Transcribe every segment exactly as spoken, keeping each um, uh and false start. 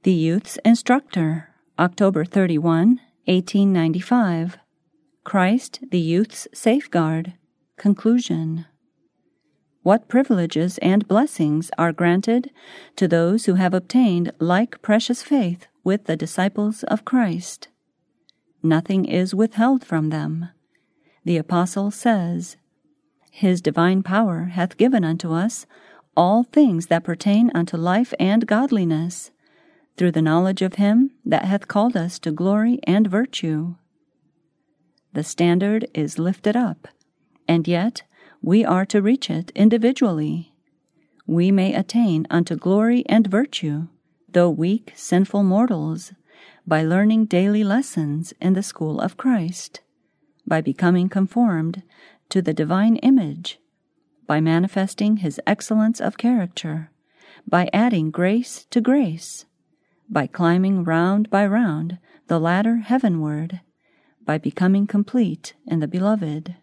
The Youth's Instructor, October thirty-first, eighteen ninety-five. Christ, the Youth's Safeguard. Conclusion. What privileges and blessings are granted to those who have obtained like precious faith with the disciples of Christ? Nothing is withheld from them. The Apostle says, "His divine power hath given unto us all things that pertain unto life and godliness, through the knowledge of him that hath called us to glory and virtue." The standard is lifted up, and yet we are to reach it individually. We may attain unto glory and virtue, though weak, sinful mortals, by learning daily lessons in the school of Christ, by becoming conformed to the divine image, by manifesting his excellence of character, by adding grace to grace, by climbing round by round the ladder heavenward, by becoming complete in the Beloved.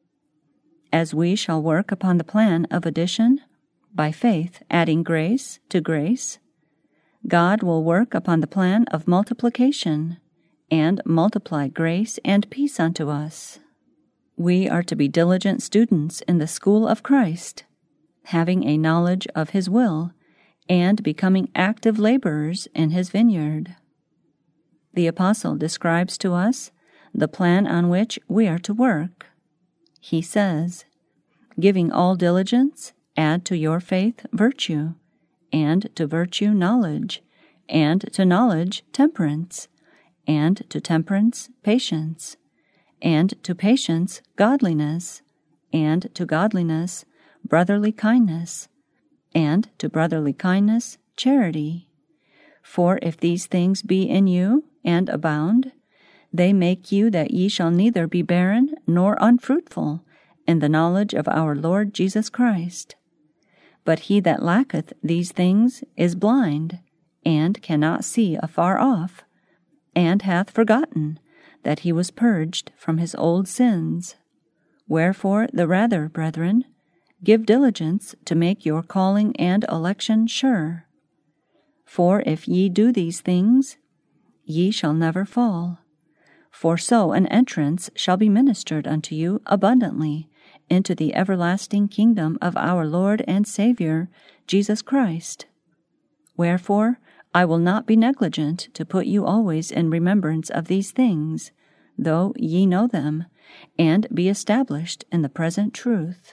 As we shall work upon the plan of addition, by faith adding grace to grace, God will work upon the plan of multiplication, and multiply grace and peace unto us. We are to be diligent students in the school of Christ, having a knowledge of his will, and becoming active laborers in his vineyard. The Apostle describes to us the plan on which we are to work. He says, "Giving all diligence, add to your faith virtue, and to virtue knowledge, and to knowledge temperance, and to temperance patience, and to patience godliness, and to godliness brotherly kindness, and to brotherly kindness charity. For if these things be in you, and abound, they make you that ye shall neither be barren nor unfruitful in the knowledge of our Lord Jesus Christ. But he that lacketh these things is blind, and cannot see afar off, and hath forgotten that he was purged from his old sins. Wherefore the rather, brethren, give diligence to make your calling and election sure. For if ye do these things, ye shall never fall. For so an entrance shall be ministered unto you abundantly into the everlasting kingdom of our Lord and Saviour, Jesus Christ. Wherefore I will not be negligent to put you always in remembrance of these things, though ye know them, and be established in the present truth."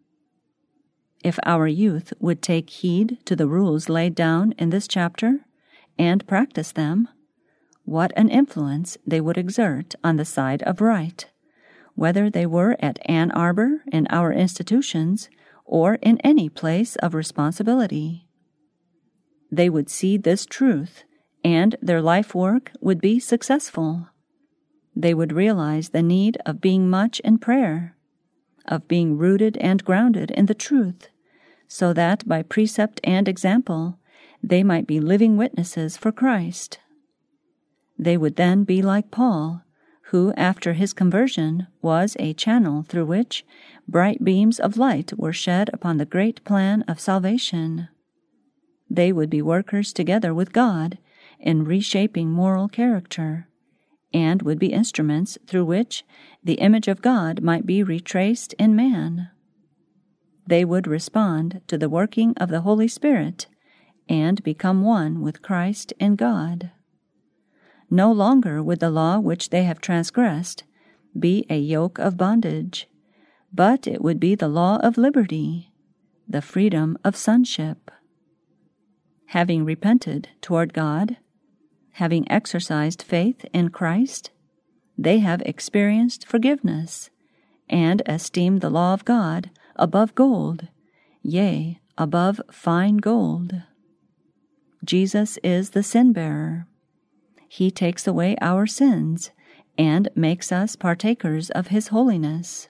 If our youth would take heed to the rules laid down in this chapter, and practice them, what an influence they would exert on the side of right, whether they were at Ann Arbor in our institutions or in any place of responsibility. They would see this truth, and their life work would be successful. They would realize the need of being much in prayer, of being rooted and grounded in the truth, so that by precept and example they might be living witnesses for Christ. They would then be like Paul, who after his conversion was a channel through which bright beams of light were shed upon the great plan of salvation. They would be workers together with God in reshaping moral character, and would be instruments through which the image of God might be retraced in man. They would respond to the working of the Holy Spirit and become one with Christ and God. No longer would the law which they have transgressed be a yoke of bondage, but it would be the law of liberty, the freedom of sonship. Having repented toward God, having exercised faith in Christ, they have experienced forgiveness, and esteem the law of God above gold, yea, above fine gold. Jesus is the sin-bearer. He takes away our sins and makes us partakers of his holiness.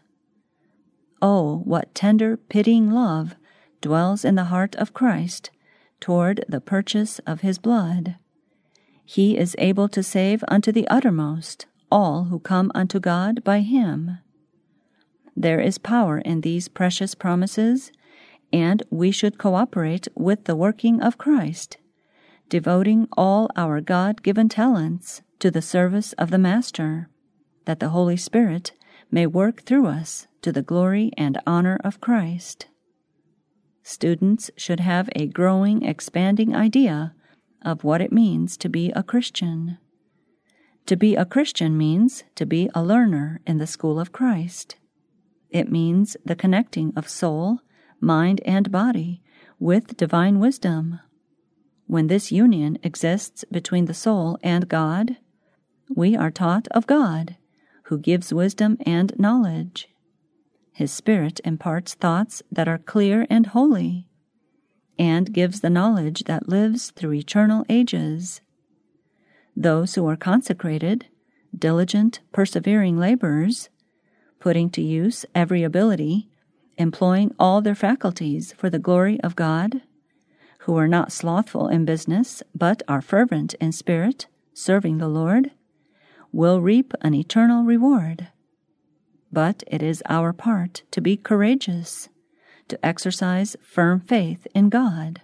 Oh, what tender, pitying love dwells in the heart of Christ toward the purchase of his blood. He is able to save unto the uttermost all who come unto God by him. There is power in these precious promises, and we should cooperate with the working of Christ, devoting all our God-given talents to the service of the Master, that the Holy Spirit may work through us to the glory and honor of Christ. Students should have a growing, expanding idea of what it means to be a Christian. To be a Christian means to be a learner in the school of Christ. It means the connecting of soul, mind, and body with divine wisdom. When this union exists between the soul and God, we are taught of God, who gives wisdom and knowledge. His Spirit imparts thoughts that are clear and holy, and gives the knowledge that lives through eternal ages. Those who are consecrated, diligent, persevering laborers, putting to use every ability, employing all their faculties for the glory of God, who are not slothful in business, but are fervent in spirit, serving the Lord, will reap an eternal reward. But it is our part to be courageous, to exercise firm faith in God.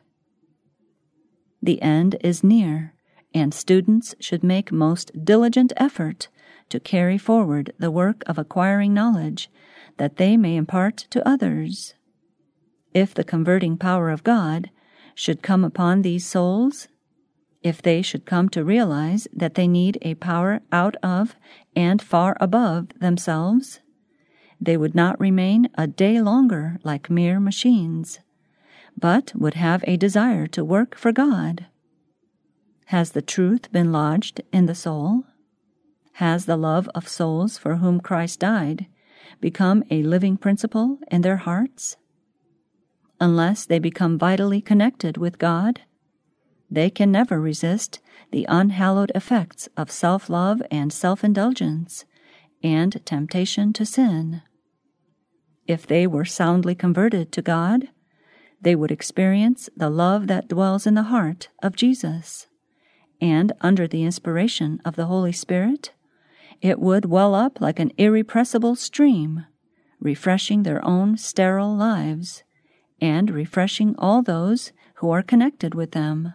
The end is near, and students should make most diligent effort to carry forward the work of acquiring knowledge that they may impart to others. If the converting power of God should come upon these souls, if they should come to realize that they need a power out of and far above themselves, they would not remain a day longer like mere machines, but would have a desire to work for God. Has the truth been lodged in the soul? Has the love of souls for whom Christ died become a living principle in their hearts? Unless they become vitally connected with God, they can never resist the unhallowed effects of self-love and self-indulgence and temptation to sin. If they were soundly converted to God, they would experience the love that dwells in the heart of Jesus, and under the inspiration of the Holy Spirit, it would well up like an irrepressible stream, refreshing their own sterile lives, and refreshing all those who are connected with them.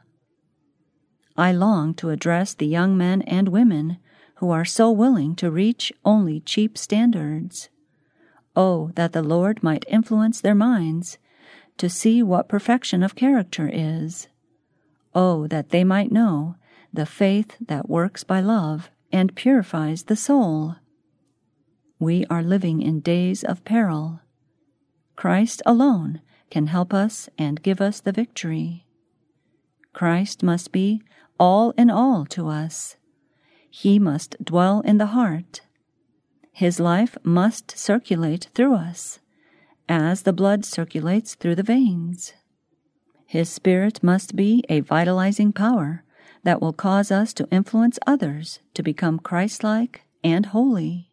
I long to address the young men and women who are so willing to reach only cheap standards. Oh, that the Lord might influence their minds to see what perfection of character is. Oh, that they might know the faith that works by love and purifies the soul. We are living in days of peril. Christ alone can help us and give us the victory. Christ must be all in all to us. He must dwell in the heart. His life must circulate through us, as the blood circulates through the veins. His Spirit must be a vitalizing power that will cause us to influence others to become Christ-like and holy.